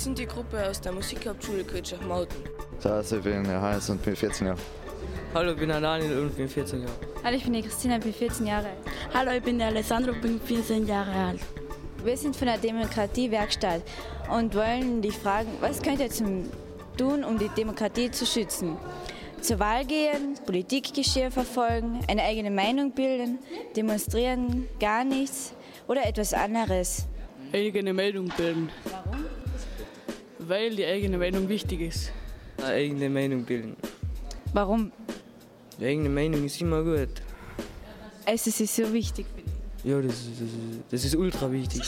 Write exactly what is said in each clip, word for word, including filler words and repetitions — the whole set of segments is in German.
sind die Gruppe aus der Musikhauptschule Quetschach-Mauten. Also, ich bin Hans und bin vierzehn Jahre. Hallo, ich bin Daniel und bin vierzehn Jahre. Hallo, ich bin die Christina und bin vierzehn Jahre alt. Hallo, ich bin der Alessandro und bin vierzehn Jahre alt. Wir sind von der Demokratiewerkstatt und wollen dich fragen, was könnt ihr zum tun, um die Demokratie zu schützen? Zur Wahl gehen, Politikgeschehen verfolgen, eine eigene Meinung bilden, demonstrieren, gar nichts oder etwas anderes? Eigene Meinung bilden. Warum? Weil die eigene Meinung wichtig ist. Eine eigene Meinung bilden. Warum? Die eigene Meinung ist immer gut. Also es ist so wichtig für dich. Ja, das ist, das ist, das ist ultra wichtig.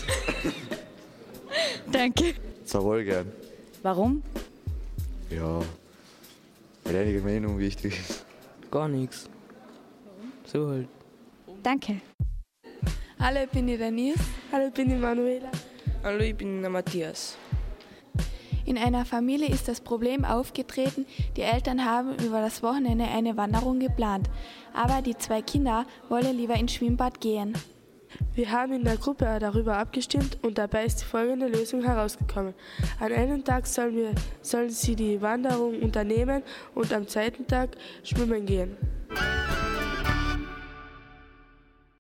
Danke. Zur Wahl gehen. Warum? Ja, weil einige Meinung wichtig ist. Gar nichts. So halt. Danke. Hallo, ich bin die Denise. Hallo, ich bin die Manuela. Hallo, ich bin der Matthias. In einer Familie ist das Problem aufgetreten, die Eltern haben über das Wochenende eine Wanderung geplant, aber die zwei Kinder wollen lieber ins Schwimmbad gehen. Wir haben in der Gruppe darüber abgestimmt und dabei ist die folgende Lösung herausgekommen. An einem Tag sollen, wir, sollen sie die Wanderung unternehmen und am zweiten Tag schwimmen gehen.